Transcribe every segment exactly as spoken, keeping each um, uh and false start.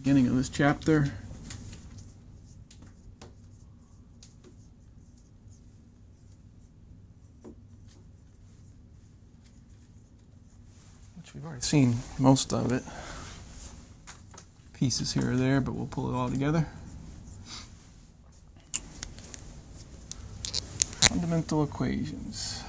beginning of this chapter. Which we've already seen most of it. Pieces here or there, but we'll pull it all together. Fundamental equations.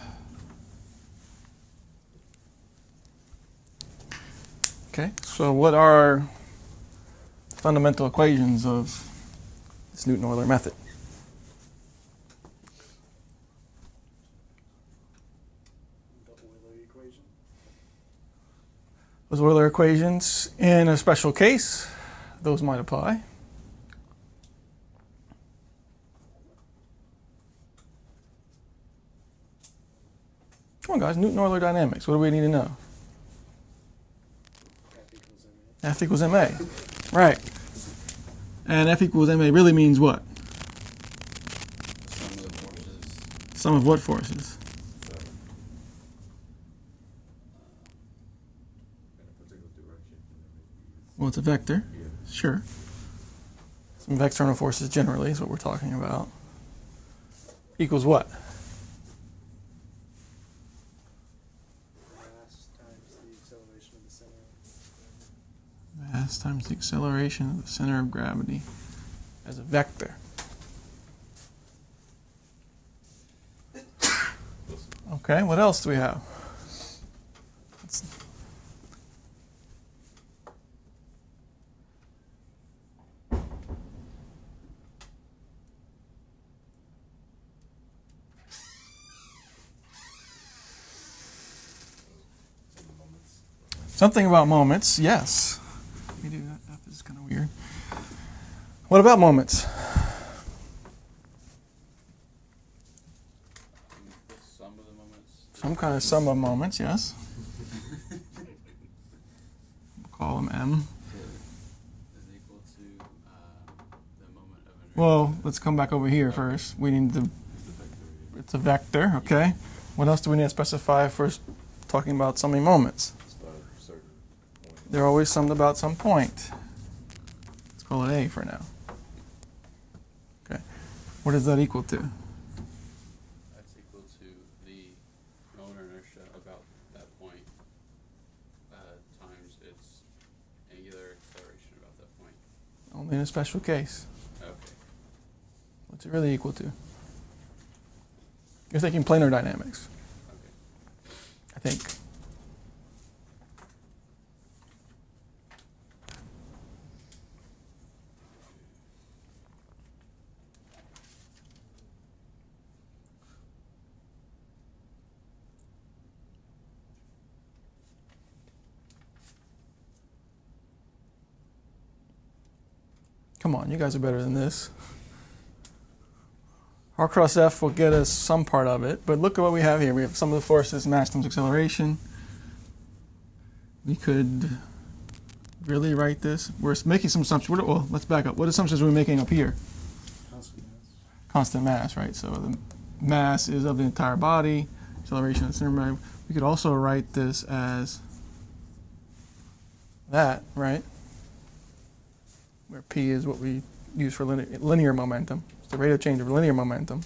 Okay, so what are fundamental equations of this Newton-Euler method? The Euler equation. Those Euler equations, in a special case, those might apply. Come on, guys, Newton-Euler dynamics. What do we need to know? F equals ma. Right. And F equals ma really means what? Sum of the forces. Sum of what forces? So, uh, in a particular direction. Well, it's a vector. Yeah. Sure. Some external forces generally is what we're talking about. Equals what? Mass times the acceleration of the center. Mass times the acceleration of the center of gravity as a vector. Okay, what else do we have? Let's Something about moments, yes. Let me do that. F is kind of weird. What about moments? Sum of the moments. Some kind of sum of moments, yes. We'll call them M. Is equal to uh, the moment of inertia. Well, let's come back over here first. We need the, it's a vector, okay. What else do we need to specify if we're talking about summing moments? They're always summed about some point. Let's call it A for now. Okay. What is that equal to? That's equal to the moment of inertia about that point uh, times its angular acceleration about that point. Only in a special case. Okay. What's it really equal to? You're thinking planar dynamics, Okay. I think. Come on, you guys are better than this. R cross F will get us some part of it, but look at what we have here. We have some of the forces, mass times acceleration. We could really write this. We're making some assumptions. What, well, let's back up. What assumptions are we making up here? Constant mass. Constant mass, right? So the mass is of the entire body, acceleration of the center. We could also write this as that, right? Where P is what we use for linear, linear momentum. It's the rate of change of linear momentum.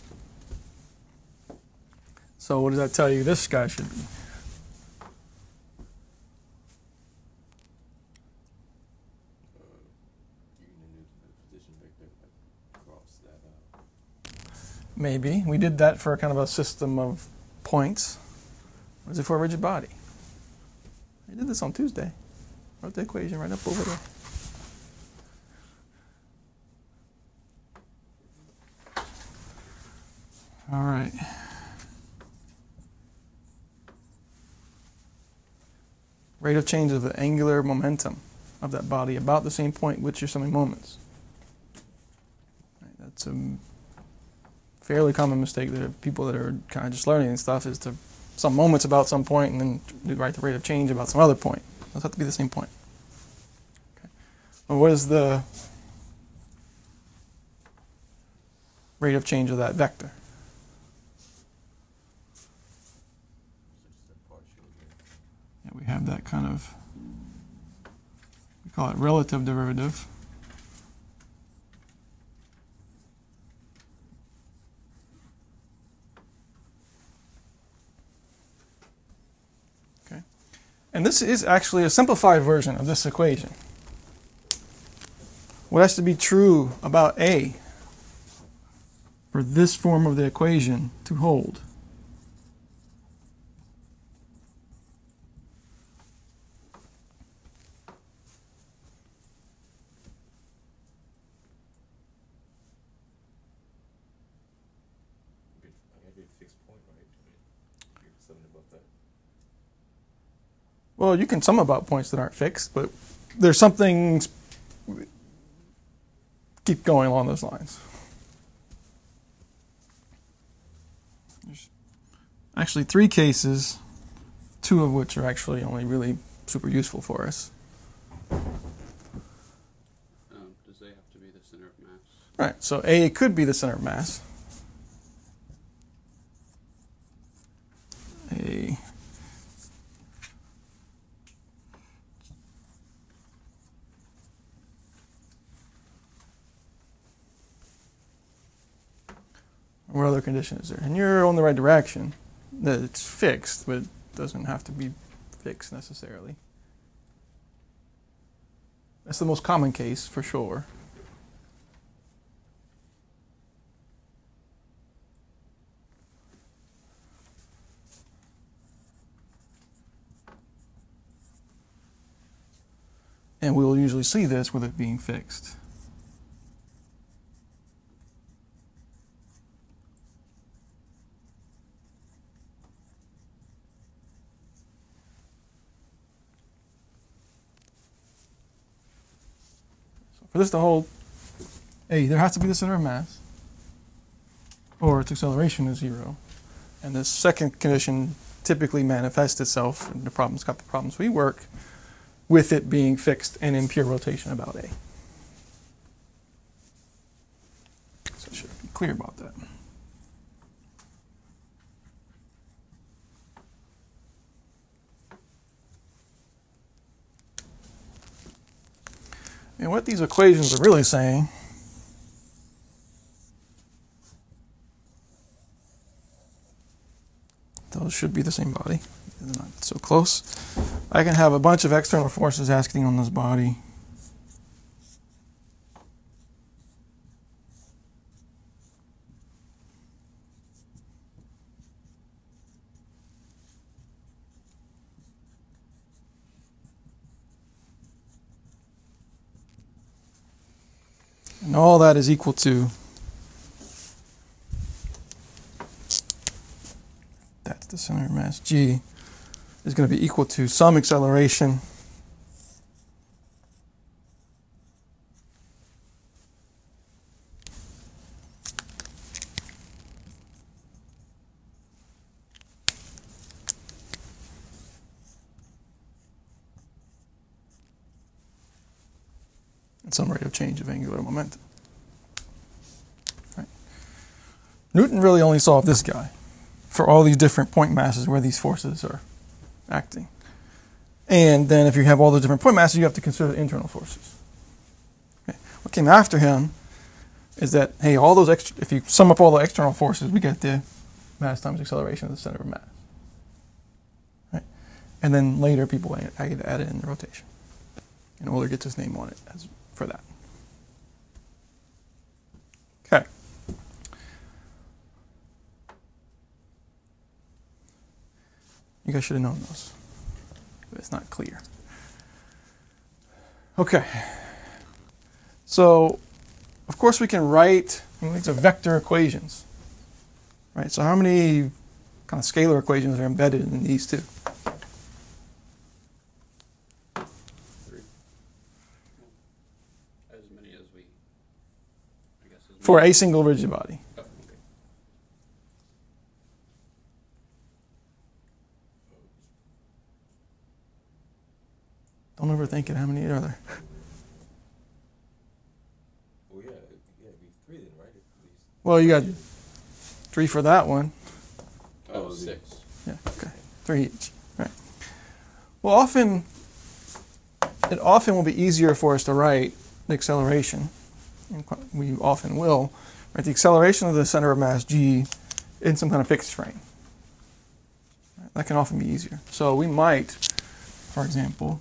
So what does that tell you this guy should be? Maybe. We did that for a kind of a system of points. What is it for a rigid body? I did this on Tuesday. Wrote the equation right up over there. All right. Rate of change of the angular momentum of that body about the same point which your summing moments. Right, that's a fairly common mistake that people that are kind of just learning and stuff is to sum moments about some point and then write the rate of change about some other point. Those have to be the same point. Okay. Well, what is the rate of change of that vector? Yeah, we have that kind of, we call it relative derivative. And this is actually a simplified version of this equation. What has to be true about A for this form of the equation to hold? Well, you can sum about points that aren't fixed, but there's something. Keep going along those lines. There's actually three cases, two of which are actually only really super useful for us. Um, does A have to be the center of mass? Right, so A could be the center of mass. A What other condition is there? And you're on the right direction. That it's fixed, but it doesn't have to be fixed necessarily. That's the most common case for sure. And we'll usually see this with it being fixed. For this to hold, A, there has to be the center of mass, or its acceleration is zero. And this second condition typically manifests itself in the problems, couple problems we work, with it being fixed and in pure rotation about A. So I should be clear about that. And what these equations are really saying those should be the same body. They're not so close. I can have a bunch of external forces acting on this body. And all that is equal to, that's the center of mass G, is going to be equal to some acceleration and some rate of change of angular momentum. Right. Newton really only solved this guy for all these different point masses where these forces are acting. And then if you have all the different point masses, you have to consider the internal forces. Okay. What came after him is that, hey, all those extra, if you sum up all the external forces, we get the mass times acceleration of the center of mass. Right. And then later people added it in the rotation. And Euler gets his name on it as for that. Okay. You guys should have known those, but it's not clear. Okay. So, of course, we can write these are vector equations, right? So, how many kind of scalar equations are embedded in these two? For a single rigid body. Oh, okay. Don't overthink it. How many are there? Well, yeah, yeah, it'd be three then, right? At least. Well, you got three for that one. Oh, six. Yeah, okay. Three each. Right. Well, often, it often will be easier for us to write the acceleration. We often will, right? The acceleration of the center of mass G in some kind of fixed frame. Right? That can often be easier. So we might for example,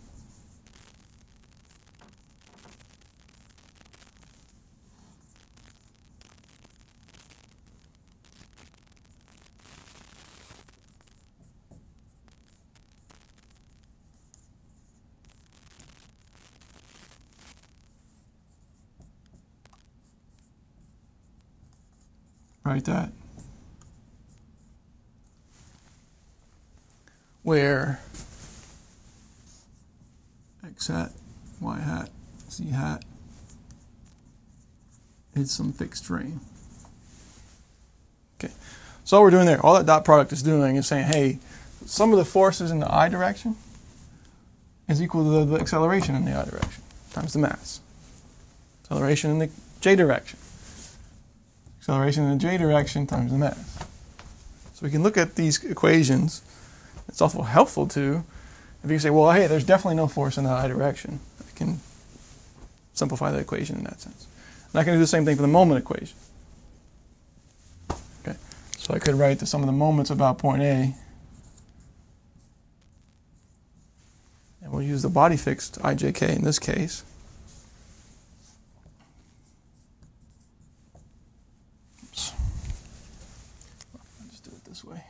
write that, where x hat, y hat, z hat is some fixed frame. Okay, so all we're doing there, all that dot product is doing is saying, hey, some of the forces in the I direction is equal to the, the acceleration in the I direction times the mass. Acceleration in the j direction. Acceleration in the j direction times the mass. So we can look at these equations. It's also helpful to, if you say, well, hey, there's definitely no force in the I direction. I can simplify the equation in that sense. And I can do the same thing for the moment equation. Okay, so I could write the sum of the moments about point A. And we'll use the body fixed I J K in this case. Oops. I'll just do it this way.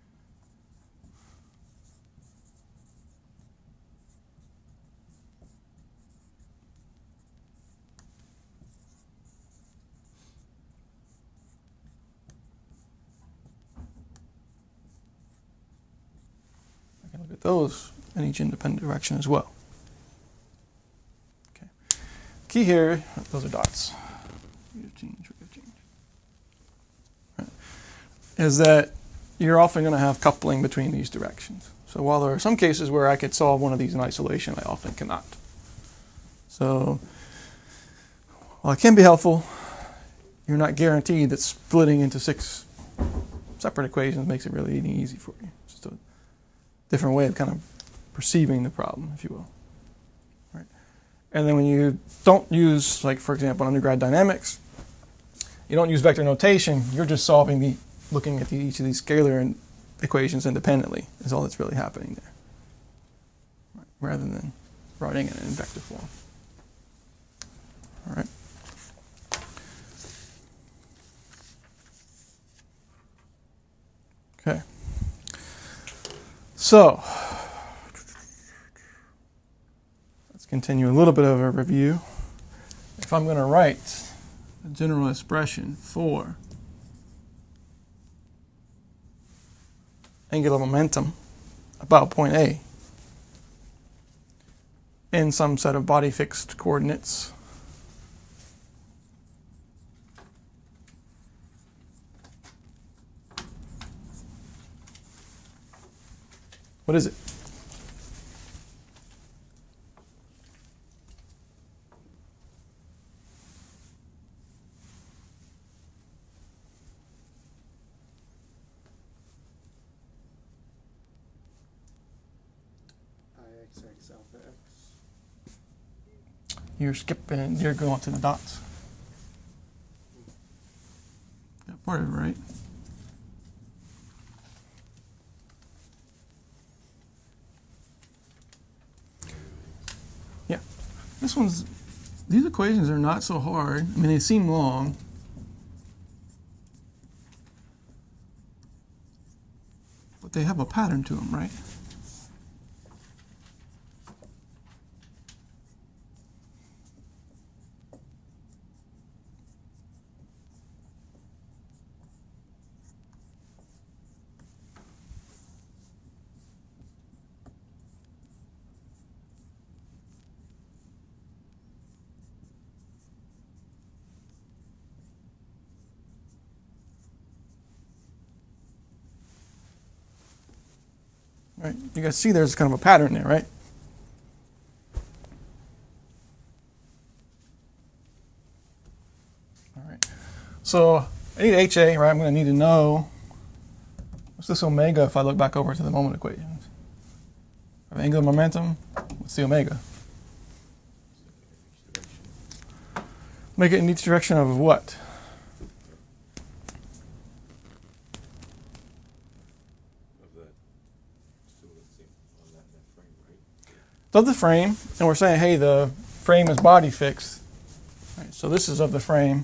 I can look at those in each independent direction as well. Okay. Key here, those are dots. Rate of change, rate of change. Right. Is that you're often going to have coupling between these directions. So while there are some cases where I could solve one of these in isolation, I often cannot. So while it can be helpful, you're not guaranteed that splitting into six separate equations makes it really easy for you. It's just a different way of kind of perceiving the problem, if you will. Right. And then when you don't use, like for example, undergrad dynamics, you don't use vector notation, you're just solving the, looking at the, each of these scalar equations independently is all that's really happening there. Right. Rather than writing it in vector form. All right. Okay. So, let's continue a little bit of a review. If I'm going to write a general expression for angular momentum about point A in some set of body fixed coordinates, what is it? I X X alpha X. You're skipping, you're going to the dots. Got part of it right. Yeah. This one's, these equations are not so hard. I mean, they seem long. But they have a pattern to them, right? Right? You guys see there's kind of a pattern there, right? All right. So I need H A, right? I'm going to need to know what's this omega if I look back over to the moment equations. I have angular momentum. What's the omega? Make it in each direction of what? Of that, so let's see, on that, that frame, right? of the frame, and we're saying, hey, the frame is body fixed. Right, so this is of the frame.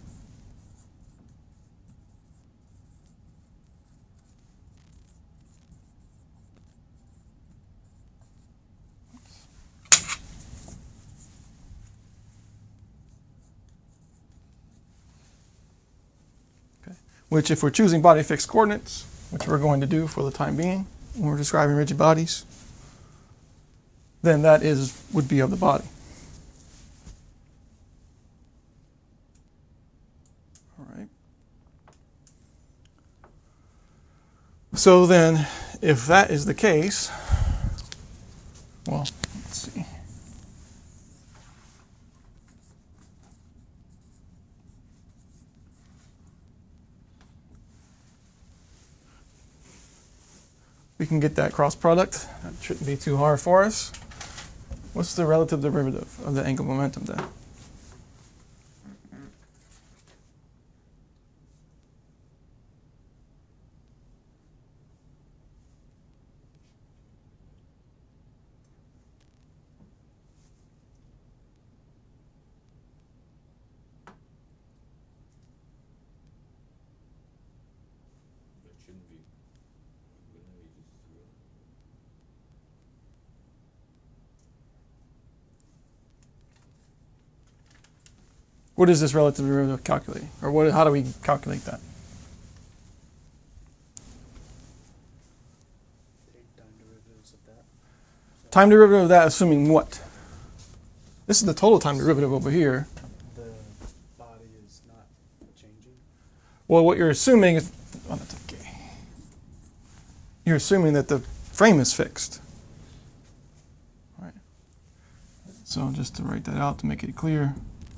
Okay. Which, if we're choosing body fixed coordinates, which we're going to do for the time being when we're describing rigid bodies, then that is would be of the body. All right. So then, if that is the case, well, let's see. We can get that cross product. That shouldn't be too hard for us. What's the relative derivative of the angular momentum then? That shouldn't be, wouldn't it be just zero? What is this relative derivative calculating? Or what, how do we calculate that? Take time derivatives of that. Time derivative of that assuming what? This is the total time derivative over here. The body is not changing. Well, what you're assuming is, oh, that's okay. You're assuming that the frame is fixed. All right. So just to write that out to make it clear.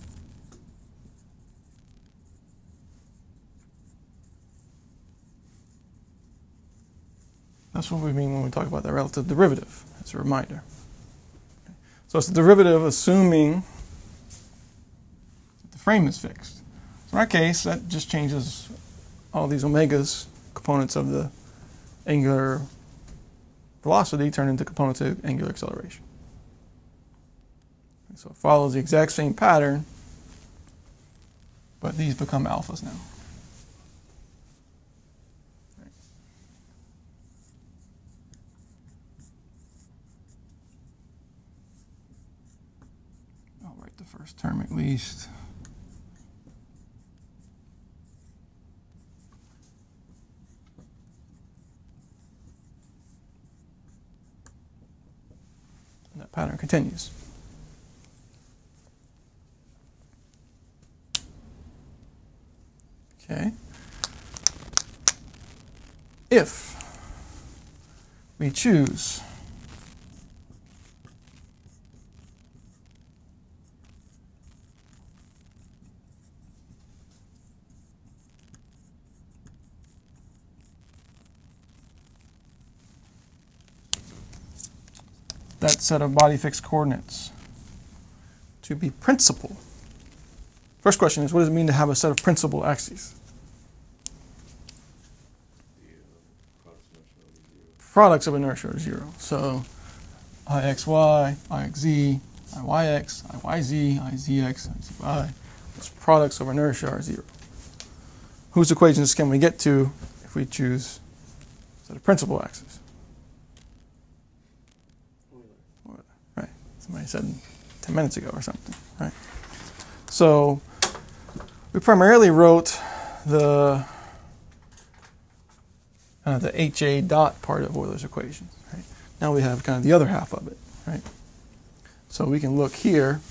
That's what we mean when we talk about the relative derivative, as a reminder. Okay. So it's the derivative assuming that the frame is fixed. So in our case, that just changes all these omegas, components of the angular velocity, turn into components of angular acceleration. So it follows the exact same pattern, but these become alphas now. I'll write the first term at least. And that pattern continues. Okay. If we choose that set of body fixed coordinates to be principal. First question is, what does it mean to have a set of principal axes? The uh, products Products of inertia are zero. So I x y, I x z, I y x, I y z, I z x, I z y. Those products of inertia are zero. Whose equations can we get to if we choose a set of principal axes? Euler. Right. Somebody said ten minutes ago or something. Right. So we primarily wrote the uh, the H A dot part of Euler's equation. Right? Now we have kind of the other half of it. Right? So we can look here.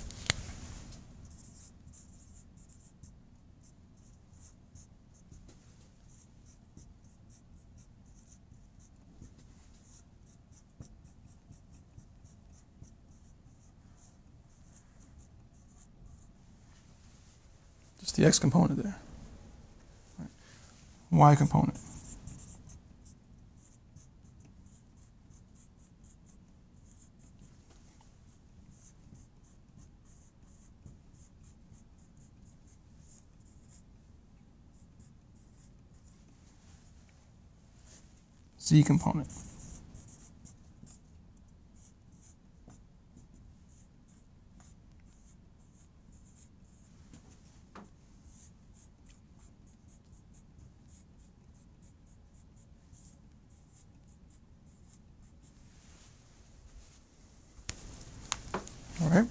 Just the x component there. Right. Y component. Z component. All right.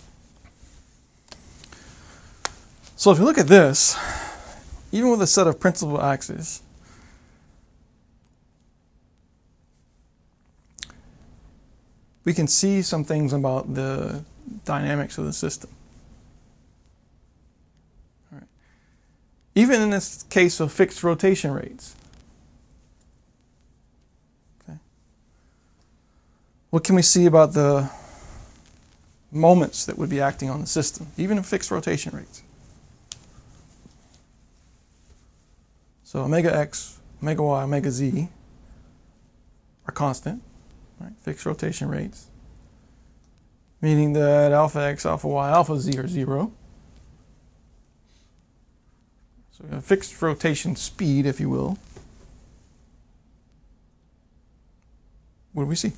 So if you look at this, even with a set of principal axes, we can see some things about the dynamics of the system. All right. Even in this case of fixed rotation rates. Okay. What can we see about the moments that would be acting on the system, even in fixed rotation rates? So omega x, omega y, omega z are constant, right? Fixed rotation rates, meaning that alpha x, alpha y, alpha z are zero. So we have fixed rotation speed, if you will. What do we see?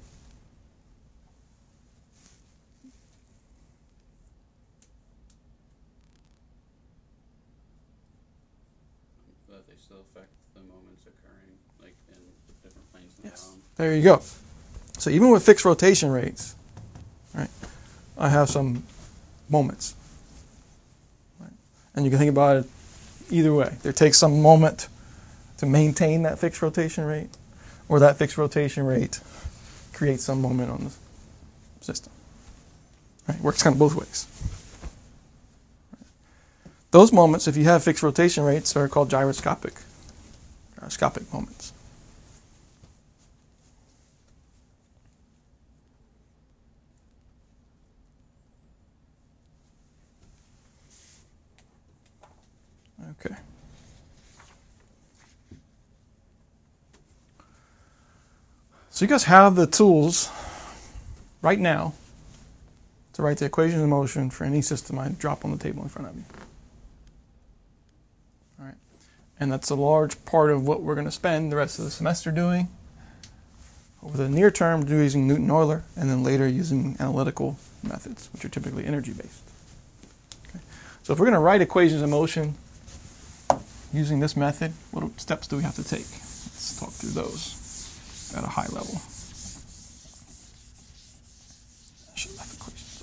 That they still affect the moments occurring, like in different planes in the Yes. bound. There you go. So even with fixed rotation rates, right, I have some moments. Right? And you can think about it either way. There takes some moment to maintain that fixed rotation rate, or that fixed rotation rate creates some moment on the system. Right? It works kind of both ways. Those moments, if you have fixed rotation rates, are called gyroscopic, gyroscopic moments. Okay. So you guys have the tools right now to write the equations of motion for any system I drop on the table in front of you. All right. And that's a large part of what we're going to spend the rest of the semester doing. Over the near term, do using Newton-Euler, and then later using analytical methods, which are typically energy-based. Okay. So if we're going to write equations of motion using this method, what steps do we have to take? Let's talk through those at a high level. I should have left equations.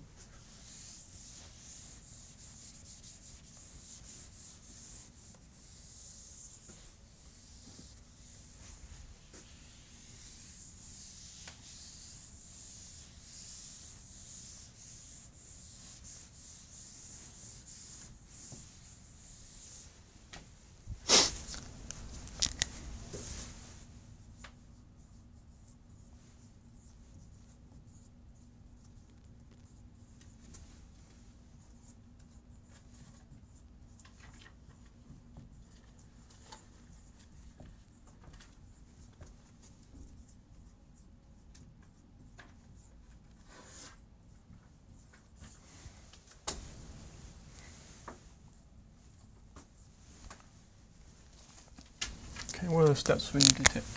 Okay, what are the steps we need to take?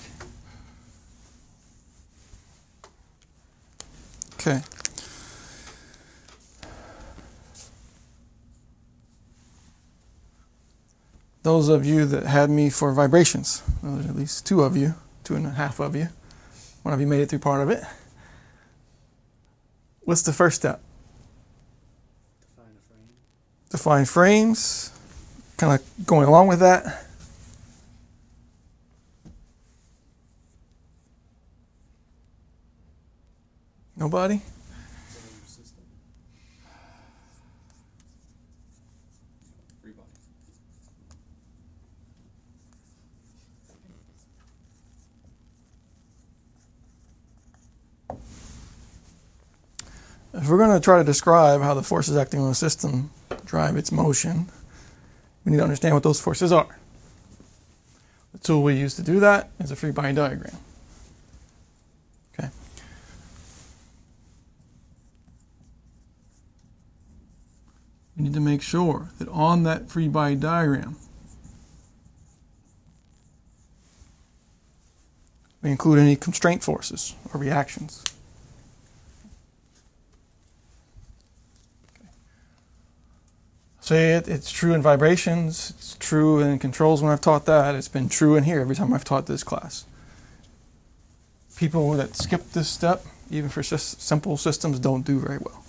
Okay. Those of you that had me for vibrations, well, there's at least two of you, two and a half of you. One of you made it through part of it. What's the first step? Define a frame. Define frames. Kind of going along with that. Nobody? Frame system. Free body. If we're going to try to describe how the forces acting on a system drive its motion, we need to understand what those forces are. The tool we use to do that is a free body diagram. Okay. We need to make sure that on that free body diagram we include any constraint forces or reactions. Say it, it's true in vibrations, it's true in controls when I've taught that, it's been true in here every time I've taught this class. people that skip this step, even for sys- simple systems, don't do very well.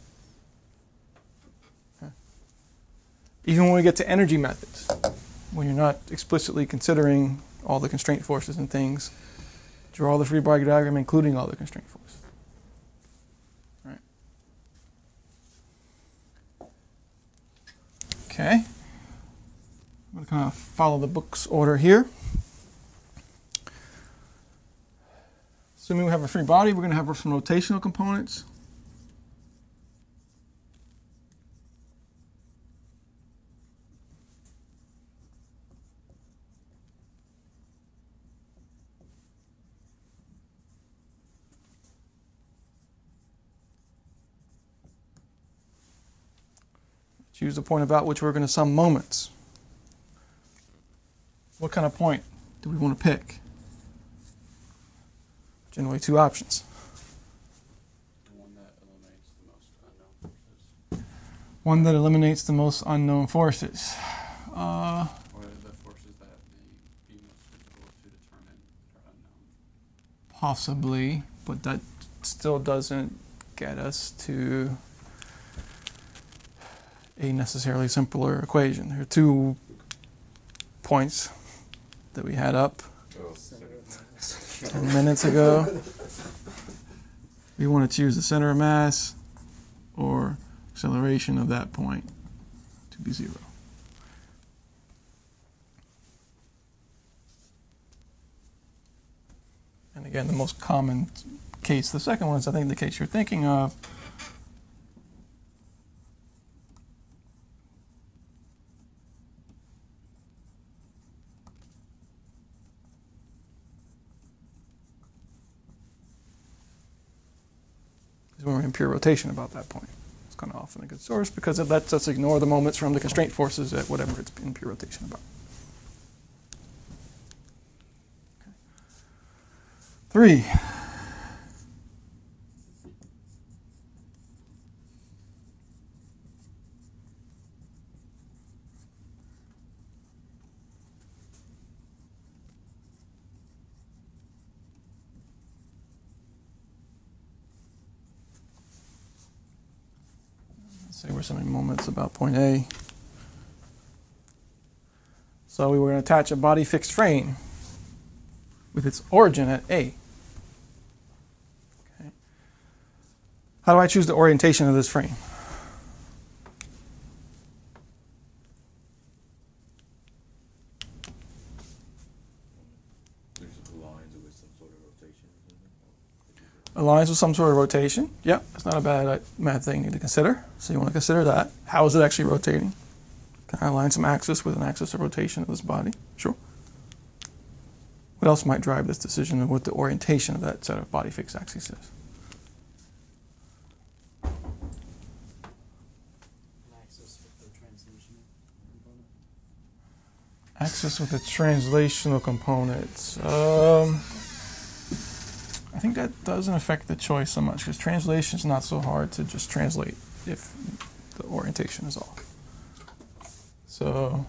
Okay. Even when we get to energy methods, when you're not explicitly considering all the constraint forces and things, draw the free body diagram including all the constraint forces. Right. Okay. I'm going to kind of follow the book's order here. Assuming we have a free body, we're going to have some rotational components. Choose the point about which we're going to sum moments. What kind of point do we want to pick? Generally two options. The one that eliminates the most unknown forces. One that eliminates the most unknown forces. Uh, Or the forces that may be most difficult to determine are unknown. possibly, but that still doesn't get us to a necessarily simpler equation. There are two points that we had up Oh, Center second. of mass. ten minutes ago. We want to choose the center of mass or acceleration of that point to be zero. And again, the most common case, the second one is I think the case you're thinking of. Is when we're in pure rotation about that point. It's kind of often a good source because it lets us ignore the moments from the constraint forces at whatever it's in pure rotation about. Okay. Three. Say we're summing moments about point A. So we were going to attach a body fixed frame with its origin at A. Okay. How do I choose the orientation of this frame? There's lines with some sort of rotation or something. Aligns with some sort of rotation. Yep, that's not a bad, bad thing you need to consider. So you want to consider that. How is it actually rotating? Can I align some axis with an axis of rotation of this body? Sure. What else might drive this decision of what the orientation of that set of body fixed axes is? An axis with the translational component. Axis with the translational components. Um, I think that doesn't affect the choice so much because translation is not so hard to just translate if the orientation is off. So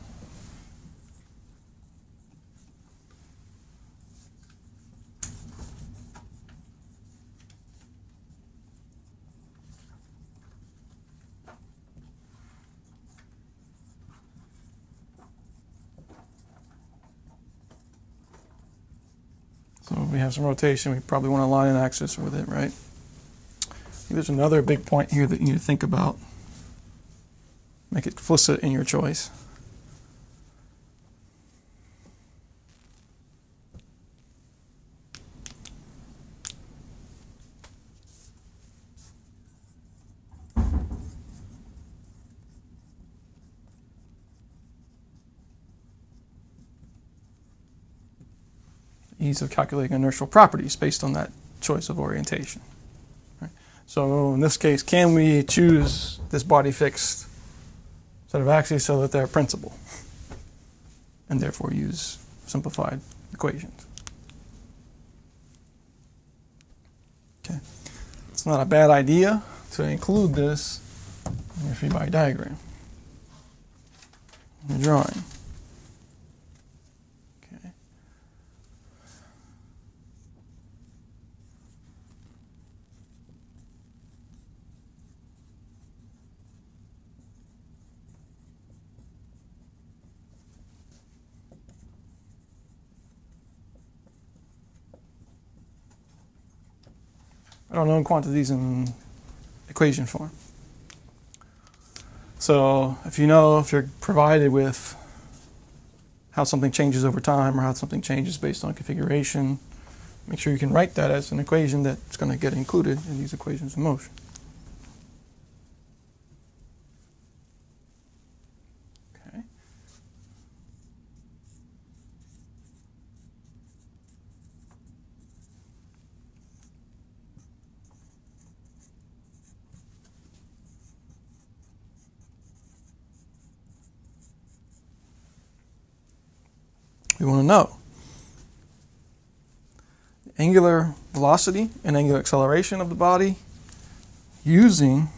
So if we have some rotation, we probably want to align an axis with it, right? I think there's another big point here that you need to think about. Make it explicit in your choice. Ease of calculating inertial properties based on that choice of orientation. Right? So in this case, can we choose this body fixed set of axes so that they're principal and therefore use simplified equations? Okay. It's not a bad idea to include this in your free body diagram, in your drawing. or unknown quantities in equation form. So if you know, if you're provided with how something changes over time or how something changes based on configuration, make sure you can write that as an equation that's going to get included in these equations of motion. Okay. We want to know the angular velocity and angular acceleration of the body using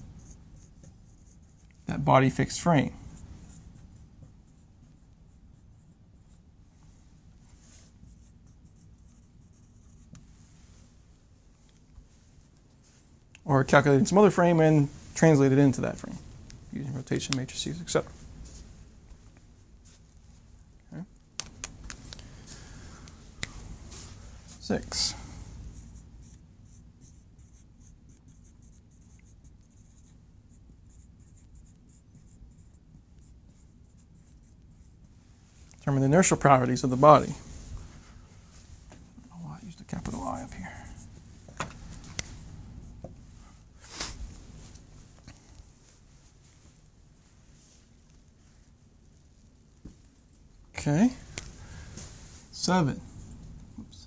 that body fixed frame. Or calculating some other frame and translate it into that frame using rotation matrices, et cetera. Okay. Six. Determine the inertial properties of the body. I don't know why I used a capital I up here. Okay. Seven. Oops.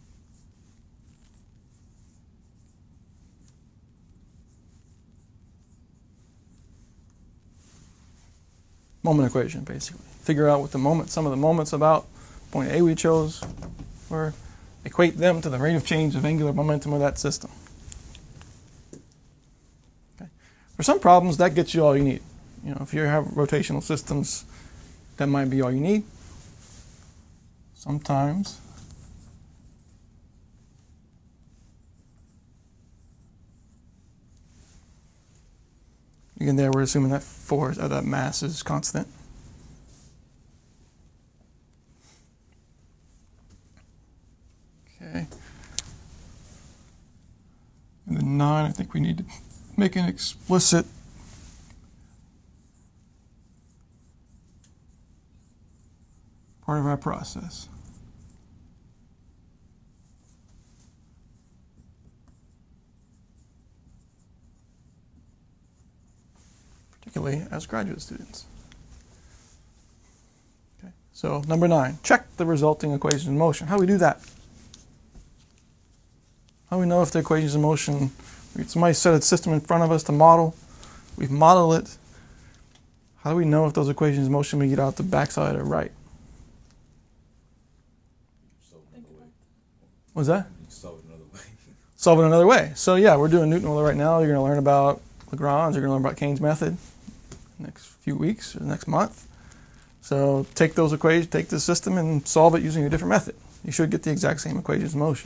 Moment equation, basically. Figure out what the moment, some of the moments about point A we chose were, equate them to the rate of change of angular momentum of that system. Okay. For some problems, that gets you all you need. You know, if you have rotational systems, that might be all you need. Sometimes again, there we're assuming that force, uh, that mass is constant. Okay. And then nine, I think we need to make an explicit part of our process. Particularly as graduate students. Okay. So number nine, check the resulting equations of motion. How do we do that? How do we know if the equations of motion, somebody set a system in front of us to model, we've modeled it, how do we know if those equations of motion we get out the backside are right? Solve it another way. What's that? You solve it another way. Solve it another way. So yeah, we're doing Newton right now. You're going to learn about Lagrange. You're going to learn about Keynes' method next few weeks or next month. So take those equations, take the system and solve it using a different method. You should get the exact same equations of motion.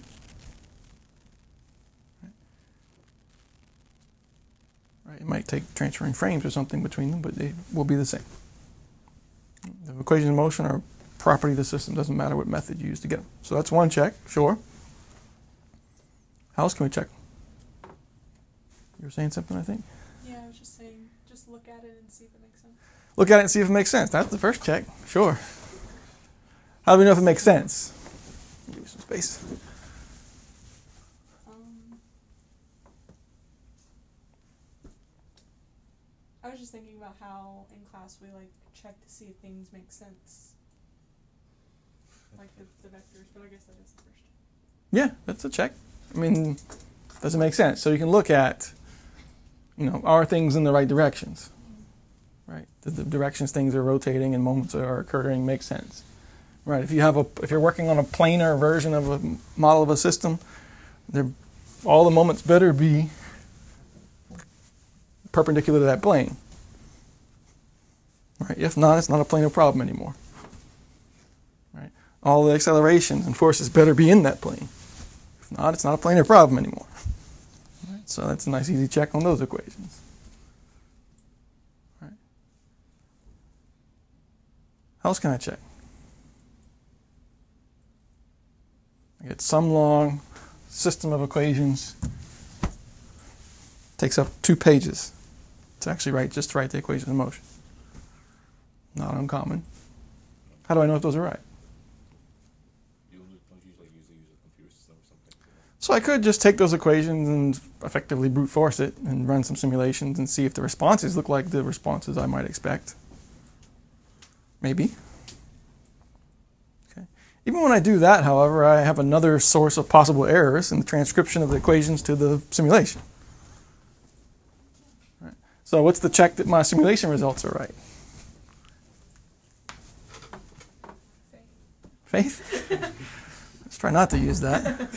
Right. It might take transferring frames or something between them, but they will be the same. The equations of motion are a property of the system. Doesn't matter what method you use to get them. So that's one check, sure. How else can we check? You were saying something, I think? Yeah, I was just saying, just look at it and see if it makes sense. Look at it and see if it makes sense. That's the first check, sure. How do we know if it makes sense? Give me some space. Um, I was just thinking about how in class we like check to see if things make sense. Like the, the vectors, but I guess that is the first check. Yeah, that's a check. I mean, does it make sense? So you can look at, you know, are things in the right directions? Right? The, the directions things are rotating and moments are occurring make sense. Right? If you have a, if you're working on a planar version of a model of a system, they're, all the moments better be perpendicular to that plane. Right? If not, it's not a planar problem anymore. Right? All the accelerations and forces better be in that plane. If not, it's not a planar problem anymore. Right? So that's a nice easy check on those equations. Right? How else can I check? I get some long system of equations Takes up two pages to actually write, just to write the equations of motion. Not uncommon. How do I know if those are right? You don't, don't you like usually use a computer system or something? For that? So I could just take those equations and effectively brute force it and run some simulations and see if the responses look like the responses I might expect. Maybe. Okay. Even when I do that, however, I have another source of possible errors in the transcription of the equations to the simulation. Right. So what's the check that my simulation results are right? Faith? Let's try not to use that.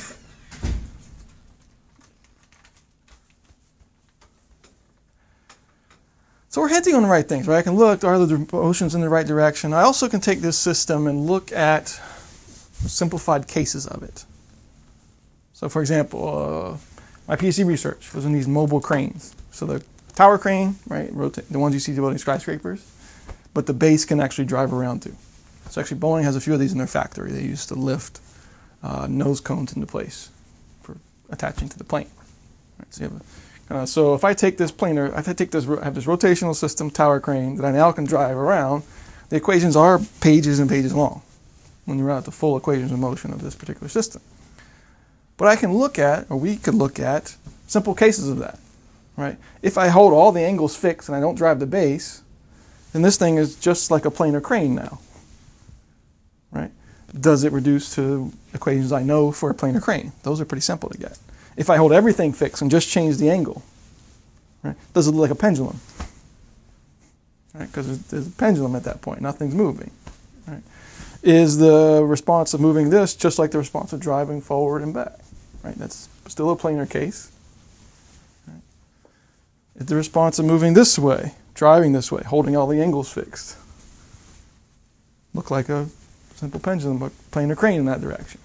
So we're hinting on the right things, right? I can look, are the motions in the right direction? I also can take this system and look at simplified cases of it. So for example, uh, my PhD research was in these mobile cranes. So the tower crane, right, rotate, the ones you see building skyscrapers, but the base can actually drive around too. So actually Boeing has a few of these in their factory. They used to lift uh, nose cones into place for attaching to the plane. Right, so, you have a, uh, so if I take this planar, if I take this, I have this rotational system tower crane that I now can drive around, the equations are pages and pages long when you run out the full equations of motion of this particular system. But I can look at, or we could look at, simple cases of that. Right? If I hold all the angles fixed and I don't drive the base, then this thing is just like a planar crane now. Right? Does it reduce to equations I know for a planar crane? Those are pretty simple to get. If I hold everything fixed and just change the angle, right, does it look like a pendulum? Right? Because there's a pendulum at that point. Nothing's moving. Right? Is the response of moving this just like the response of driving forward and back? Right? That's still a planar case. Right? Is the response of moving this way, driving this way, holding all the angles fixed, look like a simple pendulum, but planar crane in that direction?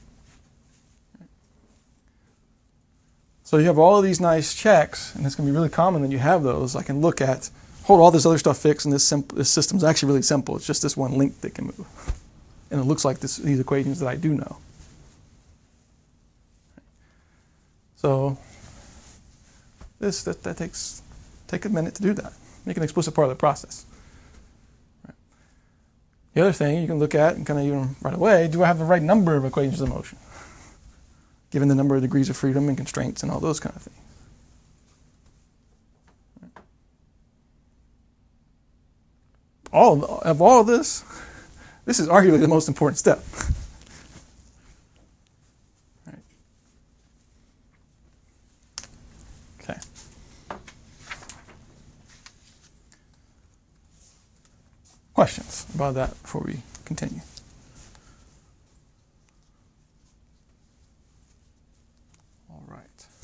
So you have all of these nice checks, and it's going to be really common that you have those. I can look at, hold all this other stuff fixed, and this, simple, this system's actually really simple. It's just this one link that can move. And it looks like this, these equations that I do know. So this that, that takes take a minute to do that. Make an explicit part of the process. Right. The other thing you can look at and kind of even right away, do I have the right number of equations of motion? Given the number of degrees of freedom and constraints and all those kind of things. All of, of all of this, this is arguably the most important step. Right. Okay. Questions about that before we continue? All right.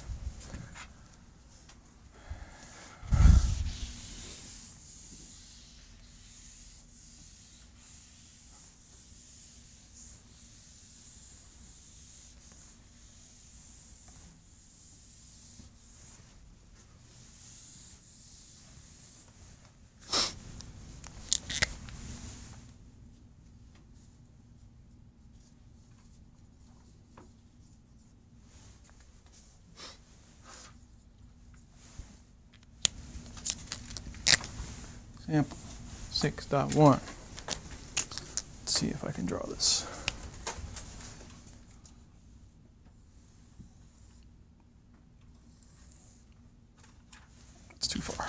Example six point one. Let's see if I can draw this. It's too far.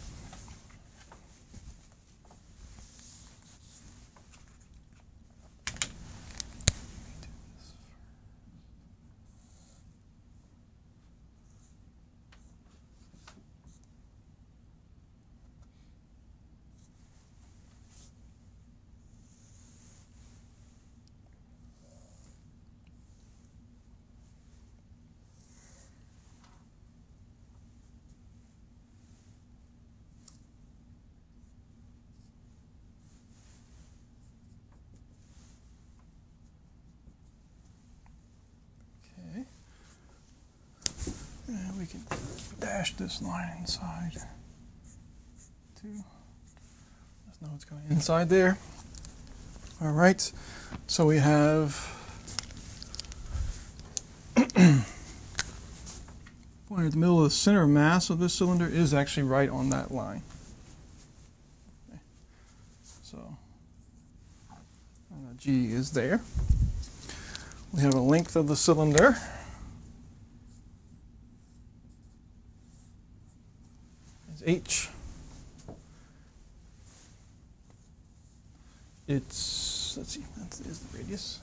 And we can dash this line inside too. Just know it's going inside there. All right. So we have one point at the middle of the center of mass of this cylinder is actually right on that line. Okay. So uh, G is there. We have a length of the cylinder. Is H. It's, let's see, that is the radius.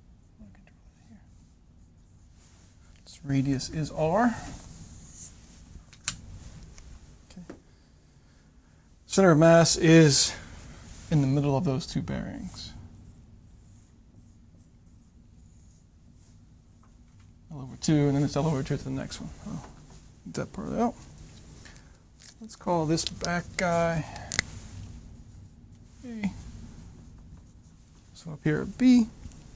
Its radius is R. Okay. Center of mass is in the middle of those two bearings. L over two, and then it's L over two to the next one. Oh, get that part out. Let's call this back guy A. So up here at B,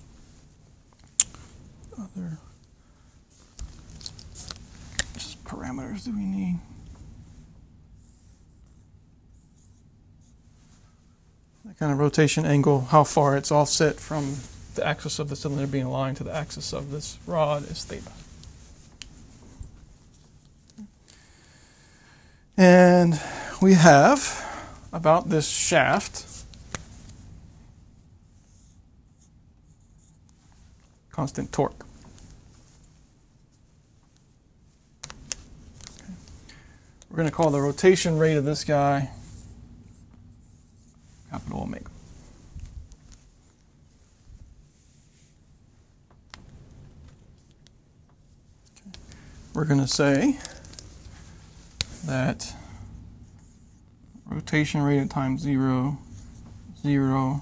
other just parameters do we need? That kind of rotation angle, how far it's offset from the axis of the cylinder being aligned to the axis of this rod is theta. And we have about this shaft constant torque. Okay. We're going to call the rotation rate of this guy capital omega. Okay. We're going to say that rotation rate at time zero, zero,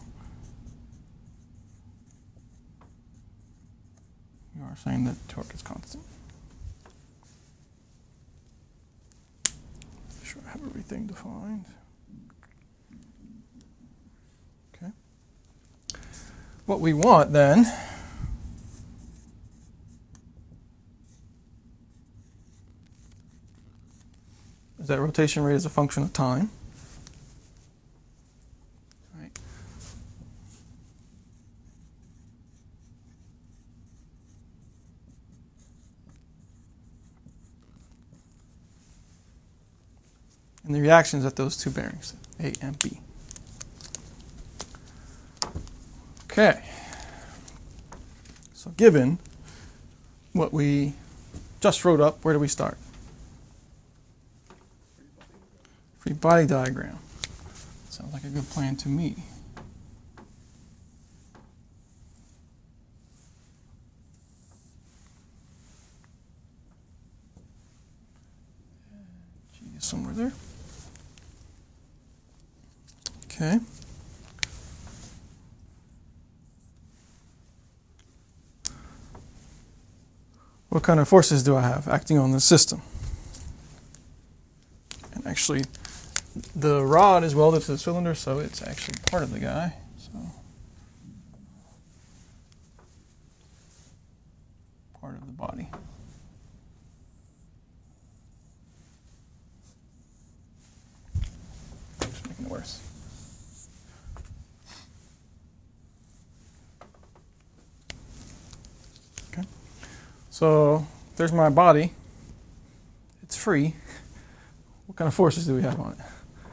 we are saying that torque is constant. Make sure I have everything defined. Okay. What we want then is that rotation rate is a function of time. Right. And the reactions at those two bearings, A and B. Okay. So given what we just wrote up, where do we start? Free body diagram. Sounds like a good plan to me. G is somewhere there. Okay. What kind of forces do I have acting on the system? And actually, the rod is welded to the cylinder, so it's actually part of the guy. So part of the body. Just making it worse. Okay. So there's my body. It's free. What kind of forces do we have on it?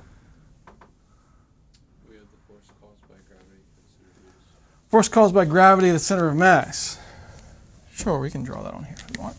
We have the force caused by gravity at the center of mass. Force caused by gravity at the center of mass. Sure, we can draw that on here if we want.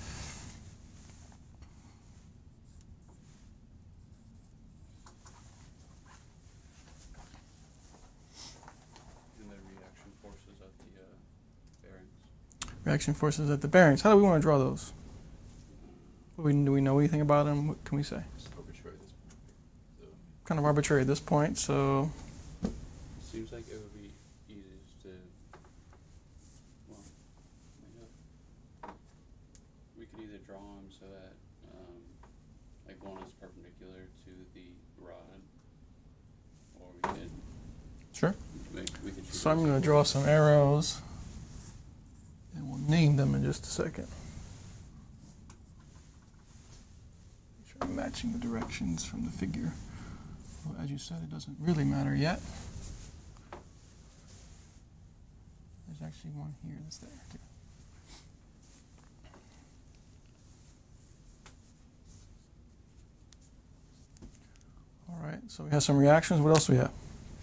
And the reaction forces at the uh, bearings. Reaction forces at the bearings. How do we want to draw those? Do we, do we know anything about them? What can we say? It's arbitrary at this point. So, Kind of arbitrary at this point, so Seems like it would be easiest to, well, yeah. We could either draw them so that, um, like one is perpendicular to the rod, or we could sure. make, we could choose. So I'm going to draw some arrows, and we'll name them in just a second. Make sure I'm matching the directions from the figure. Well, as you said, it doesn't really matter yet. There's actually one here that's there too. All right, so we have some reactions. What else do we have?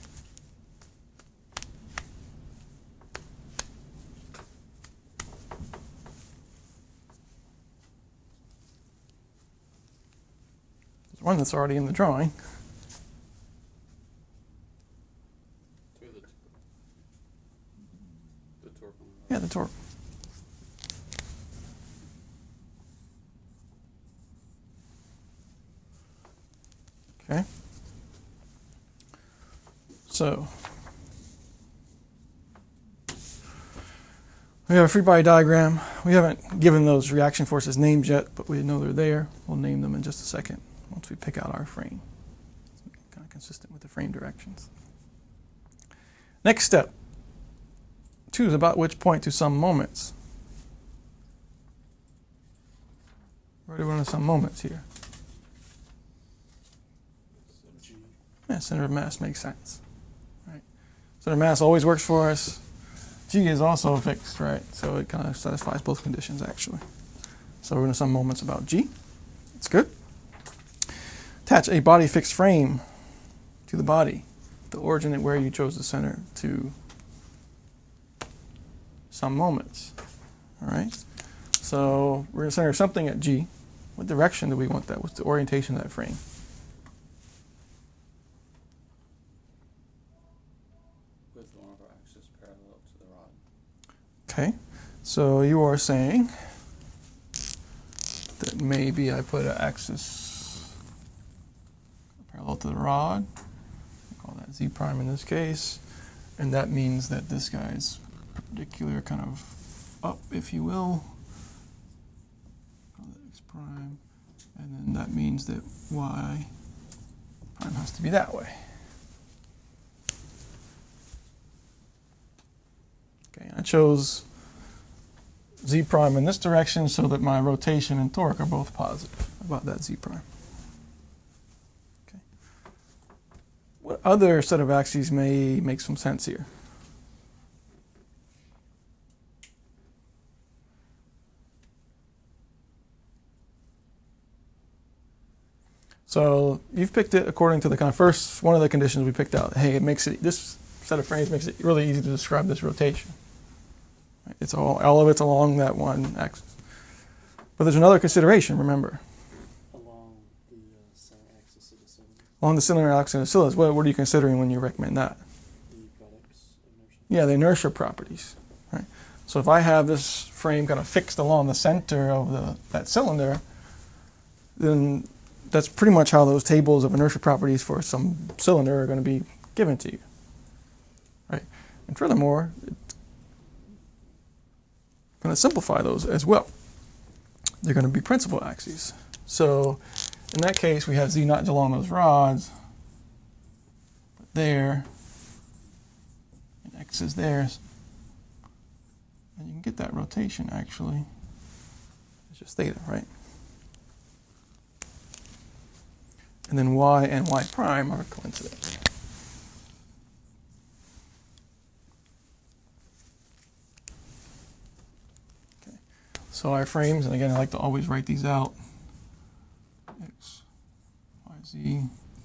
There's one that's already in the drawing. To the, the torque on the Yeah, rod. the torque. Okay. So we have a free body diagram. We haven't given those reaction forces names yet, but we know they're there. We'll name them in just a second once we pick out our frame. It's kind of consistent with the frame directions. Next step. Choose about which point to some moments. Where do we want to some moments here? G. Yeah, center of mass makes sense. Right. Center of mass always works for us. G is also fixed, right? So it kind of satisfies both conditions, actually. So we're going to some moments about G. That's good. Attach a body fixed frame to the body, the origin at where you chose the center to some moments. All right. So we're going to center something at G. What direction do we want that? What's the orientation of that frame? With one of our axes parallel to the rod. Okay. So you are saying that maybe I put an axis parallel to the rod. Call that Z prime in this case. And that means that this guy's perpendicular kind of up, if you will. Call that X prime. And then that means that Y prime has to be that way. Okay, I chose Z prime in this direction so that my rotation and torque are both positive about that Z prime. Okay. What other set of axes may make some sense here? So you've picked it according to the kind of first one of the conditions we picked out. Hey, it makes it, this set of frames makes it really easy to describe this rotation. Right? It's all, all of it's along that one axis. But there's another consideration, remember. Along the uh, center axis of the cylinder. Along the cylinder axis of the cylinder, what, what are you considering when you recommend that? The buttocks inertia. Yeah, the inertia properties. Right? So if I have this frame kind of fixed along the center of the, that cylinder, then that's pretty much how those tables of inertia properties for some cylinder are going to be given to you. Right? And furthermore, it's going to simplify those as well. They're going to be principal axes. So in that case, we have Z naught along those rods, but there, and X is there. And you can get that rotation actually. It's just theta, right? And then Y and Y prime are coincident. Okay. So our frames, and again, I like to always write these out. X, Y, Z.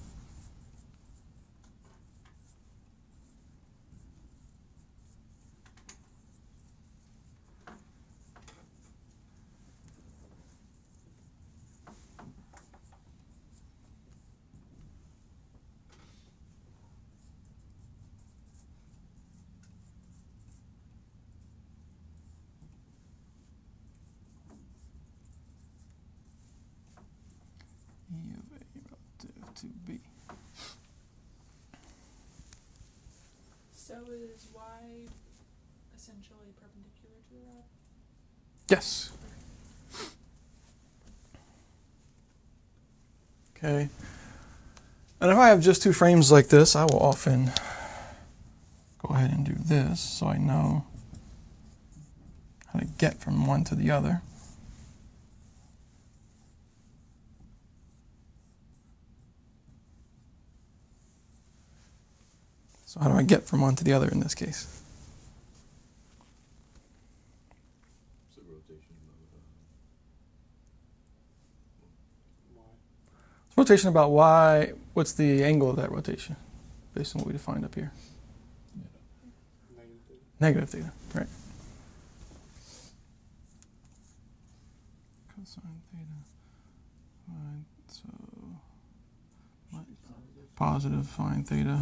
E of A relative to B. So is Y essentially perpendicular to the rod? Yes. Okay. And if I have just two frames like this, I will often go ahead and do this so I know how to get from one to the other. So how do I get from one to the other in this case? It's a rotation of, uh, Y. So rotation about y, what's the angle of that rotation based on what we defined up here? Negative theta, right. Cosine theta. Right, so what? Positive sine theta.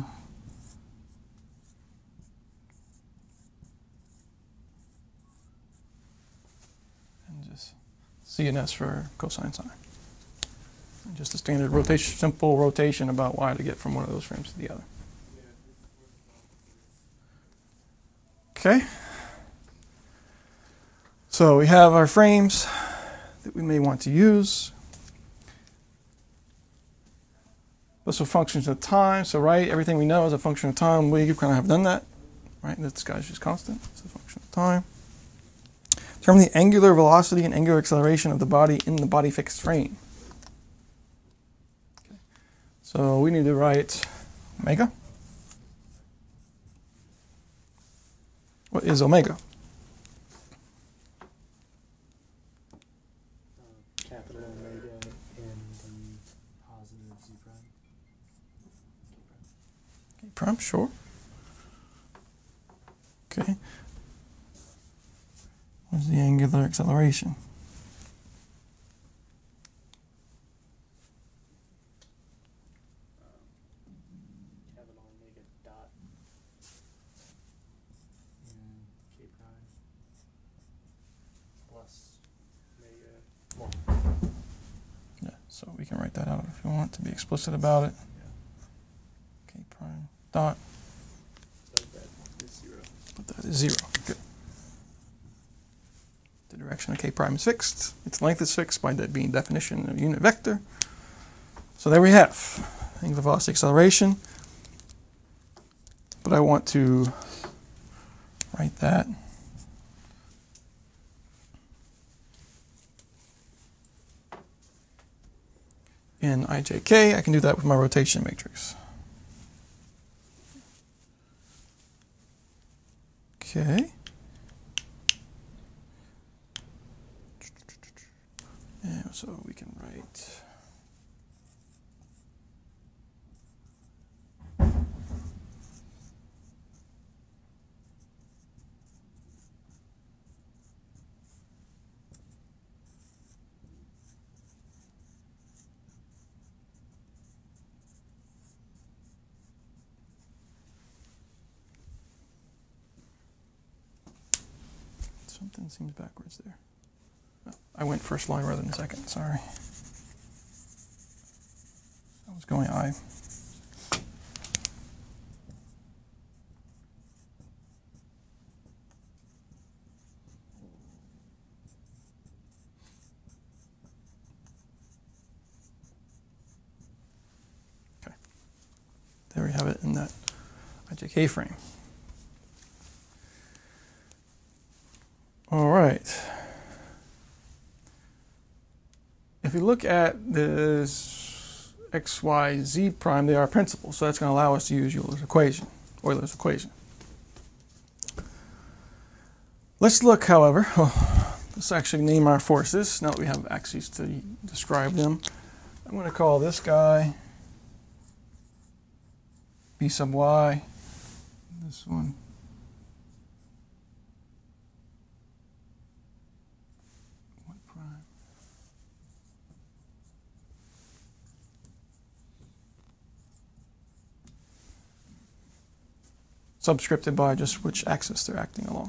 And just C and S for cosine sine. And just a standard rotation, simple rotation about y to get from one of those frames to the other. Okay. So we have our frames that we may want to use. Those are functions of time. So, right, everything we know is a function of time. We kind of have done that. Right, this guy's just constant. It's a function of time. Determine the angular velocity and angular acceleration of the body in the body fixed frame. Okay. So we need to write omega. What is omega? Uh, capital omega in the positive z prime. K prime, sure. Okay. What's the angular acceleration? Capital omega dot and k prime plus omega one. Yeah, so we can write that out if you want to be explicit about it. K prime dot. So that is zero. But that is zero. Good. The direction of k prime is fixed. Its length is fixed by that being definition of unit vector. So there we have angular velocity acceleration. But I want to write that in I J K. I can do that with my rotation matrix. Okay. And so we can write something seems backwards there. Oh, I went first line rather than second, sorry. I was going I. Okay. There we have it in that I J K frame. All right. If we look at this x, y, z prime, they are principles. So that's going to allow us to use Euler's equation, Euler's equation. Let's look, however, oh, let's actually name our forces now that we have axes to describe them. I'm going to call this guy B sub y, this one y prime. Subscripted by just which axis they're acting along.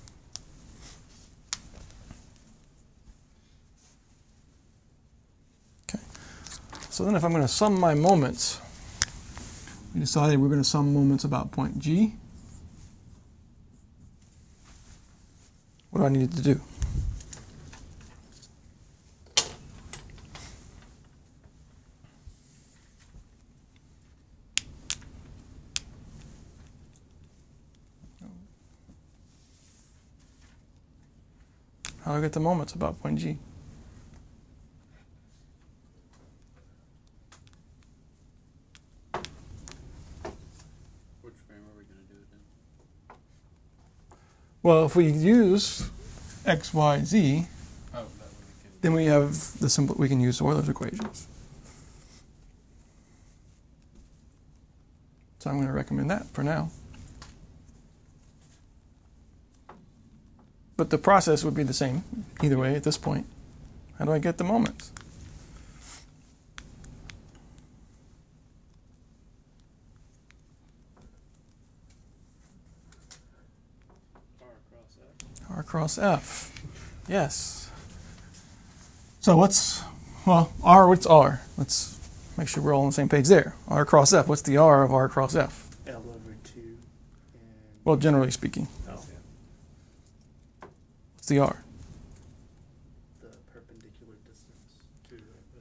Okay. So then if I'm going to sum my moments, we decided we're going to sum moments about point G. What do I need to do? How do I get the moments about point G? Which frame are we going to do it in? Well, if we use x, y, z, Oh, that way we can. then we have the simple. We can use Euler's equations. So I'm going to recommend that for now. But the process would be the same either way at this point. How do I get the moments? R cross F. R cross F. Yes. So what's, well, R, what's R? Let's make sure we're all on the same page there. R cross F. What's the R of R cross F? L over two. And Well, generally speaking. oh, What's the R? the perpendicular distance to the,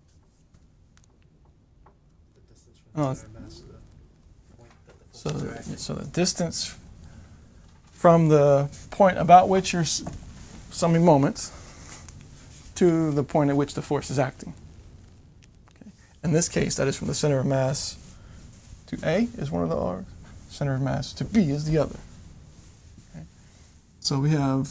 the distance from Oh, the center of mass to the point that the So, force is the, acting. so the distance from the point about which you're s- summing moments to the point at which the force is acting. Okay. In this case, that is from the center of mass to A is one of the R's. Center of mass to B is the other. Okay. So we have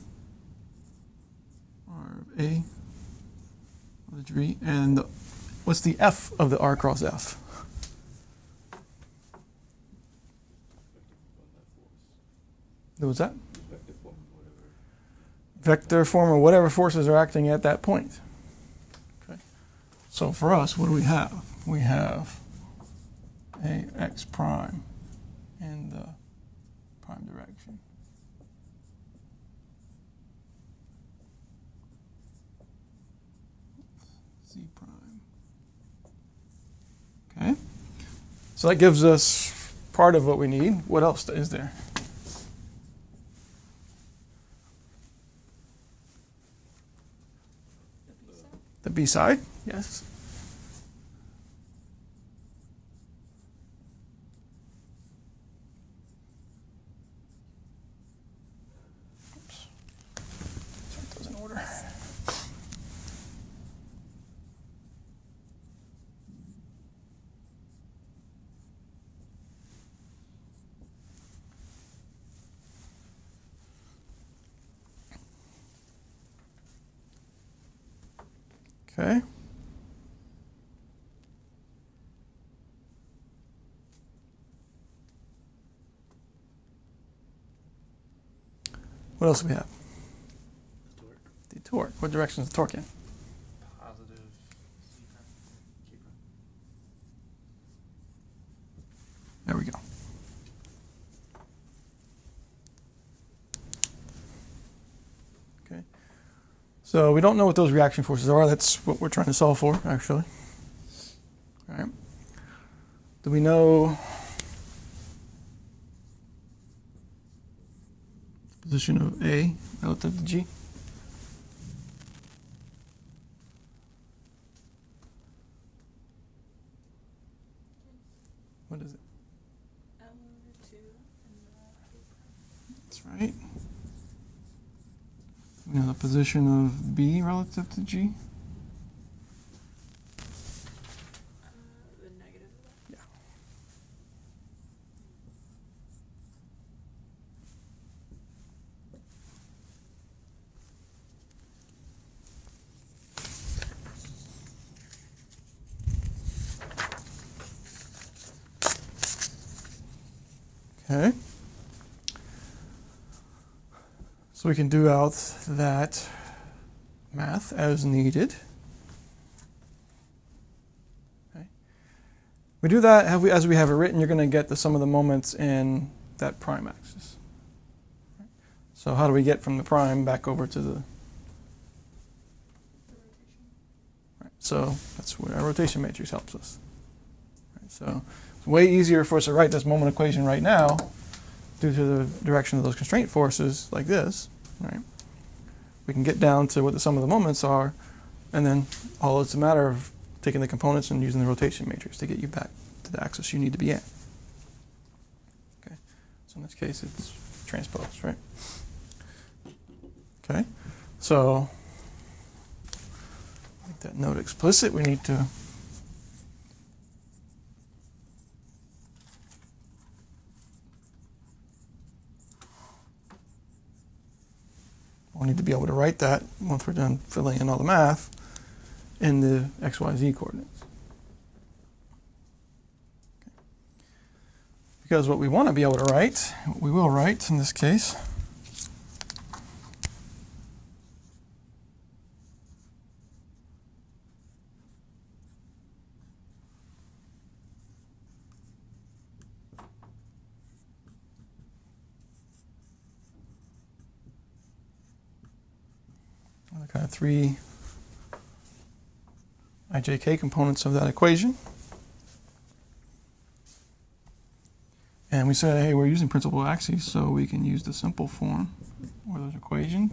R of A of the degree, and the, what's the F of the R cross F? What was that? Vector form, whatever. Vector form or whatever forces are acting at that point. Okay. So for us, what do we have? We have a x prime in the prime direction. Z prime. Okay. So that gives us part of what we need. What else is there? The B The B side, side? yes. Oops. Sort those in order. Okay. What else do we have? The torque. The torque. What direction is the torque in? Positive C prime, K prime. There we go. Okay. So we don't know what those reaction forces are. That's what we're trying to solve for, actually. All right. Do we know the position of A relative to G? What is it? L over two and the K prime. That's right. We know the position of B relative to G? Uh, the negative of that. Yeah. Okay. So we can do out that math as needed. Okay. We do that have we, as we have it written, you're going to get the sum of the moments in that prime axis. So how do we get from the prime back over to the... The rotation. Right, so that's where our rotation matrix helps us. Right, so it's way easier for us to write this moment equation right now due to the direction of those constraint forces like this. Right? We can get down to what the sum of the moments are, and then all it's a matter of taking the components and using the rotation matrix to get you back to the axis you need to be in. Okay, so in this case it's transposed, right? Okay, so make that note explicit. We need to we'll need to be able to write that once we're done filling in all the math in the x, y, z coordinates. Okay. Because what we want to be able to write, what we will write in this case, the kind of three I J K components of that equation. And we said, hey, we're using principal axes, so we can use the simple form of those equation.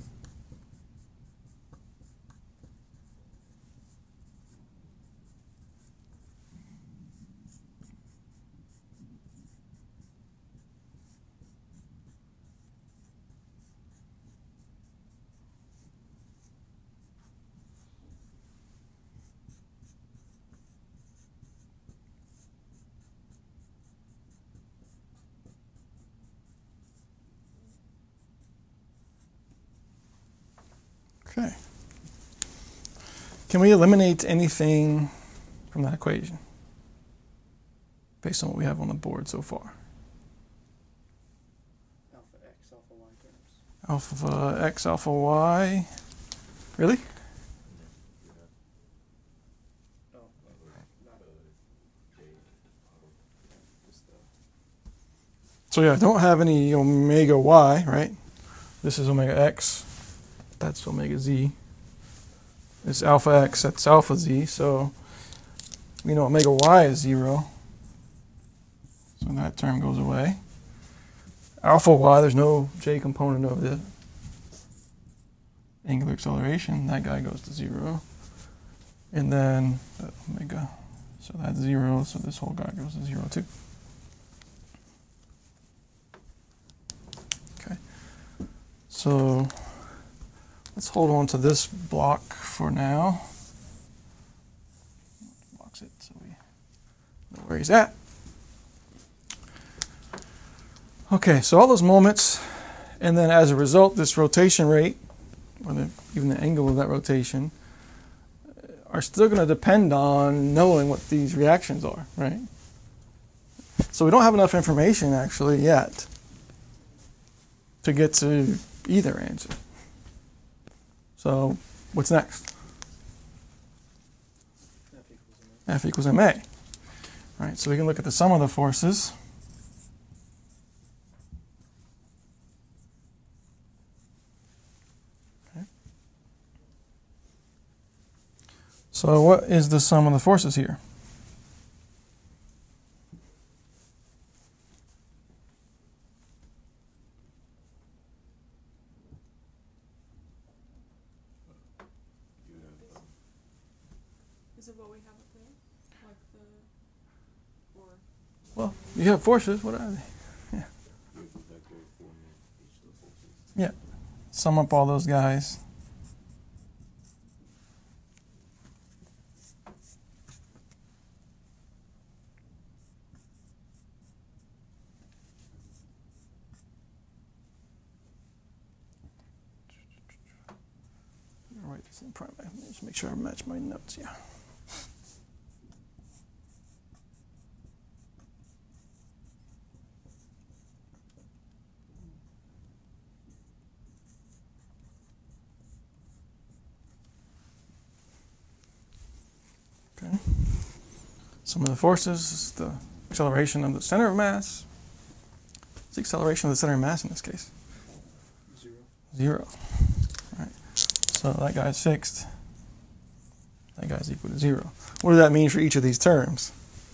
Okay. Can we eliminate anything from that equation based on what we have on the board so far? Alpha x, alpha y terms. Alpha x, alpha y. Really? Oh, not just the So yeah, don't have any omega y, right? This is omega x. That's omega z. It's alpha x, that's alpha z. So we know omega y is zero. So that term goes away. Alpha y, there's no j component of the angular acceleration. That guy goes to zero. And then the omega, so that's zero. So this whole guy goes to zero too. Okay. So let's hold on to this block for now. Blocks it so we know where he's at. Okay, so all those moments, and then as a result, this rotation rate, or the, even the angle of that rotation, are still going to depend on knowing what these reactions are, right? So we don't have enough information actually yet to get to either answer. So what's next? F equals M A. F equals ma. Right, so we can look at the sum of the forces. Okay. So what is the sum of the forces here? Is it what we have up there? Like the, or, Well, you have forces. What are they? Yeah. Here's the vector forming each of the forces. Yeah. Sum up all those guys. I'll write this in prime. Just make sure I match my notes. Yeah. Okay. Sum of the forces is the acceleration of the center of mass. What's the acceleration of the center of mass in this case? Zero. Zero. All right. So that guy's fixed. That guy's equal to zero. What does that mean for each of these terms?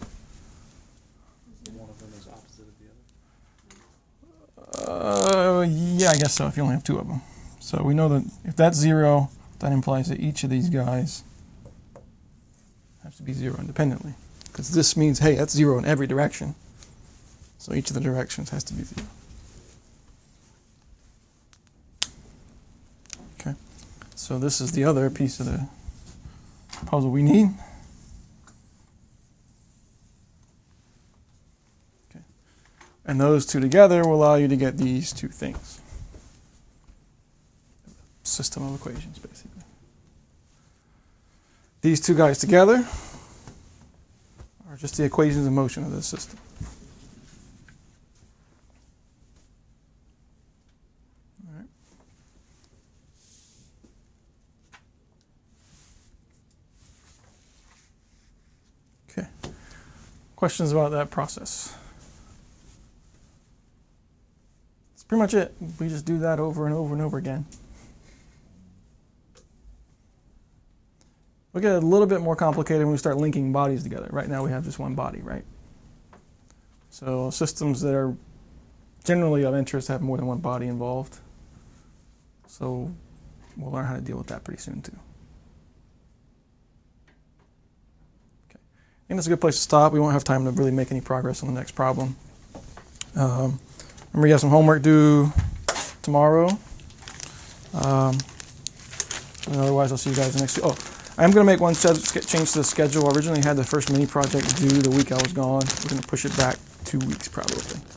One of them is opposite of the other. Uh, yeah, I guess so, if you only have two of them. So we know that if that's zero, that implies that each of these guys has to be zero independently. Because this means, hey, that's zero in every direction. So each of the directions has to be zero. Okay. So this is the other piece of the puzzle we need. Okay. And those two together will allow you to get these two things. System of equations, basically. These two guys together are just the equations of motion of this system. questions about that process? That's pretty much it. We just do that over and over and over again. We get a little bit more complicated when we start linking bodies together. Right now we have just one body, right? So systems that are generally of interest have more than one body involved. So we'll learn how to deal with that pretty soon too. Okay. I think that's a good place to stop. We won't have time to really make any progress on the next problem. Um, remember you have some homework due tomorrow. Um, and otherwise I'll see you guys next week. Oh, I'm going to make one change to the schedule. I originally had the first mini project due the week I was gone. We're going to push it back two weeks probably.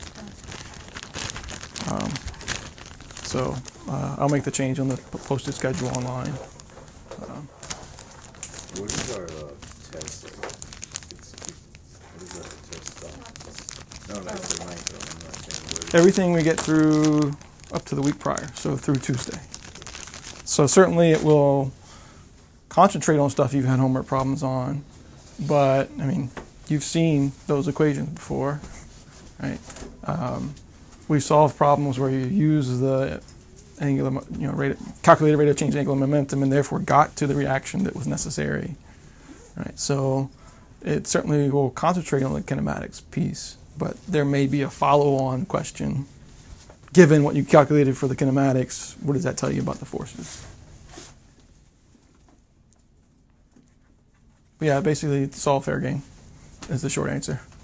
Um, so uh, I'll make the change on the posted schedule online. Um, What is our uh, test? Like? It's, what is our test stop? No, not the ninth. I'm not saying what is everything we get through up to the week prior, so through Tuesday. So certainly it will concentrate on stuff you've had homework problems on, but I mean, you've seen those equations before, right? Um, we've solved problems where you use the angular, you know, rate, calculated rate of change in angular momentum, and therefore got to the reaction that was necessary, right? So it certainly will concentrate on the kinematics piece, but there may be a follow-on question. Given what you calculated for the kinematics, what does that tell you about the forces? But yeah, basically, it's all fair game, is the short answer.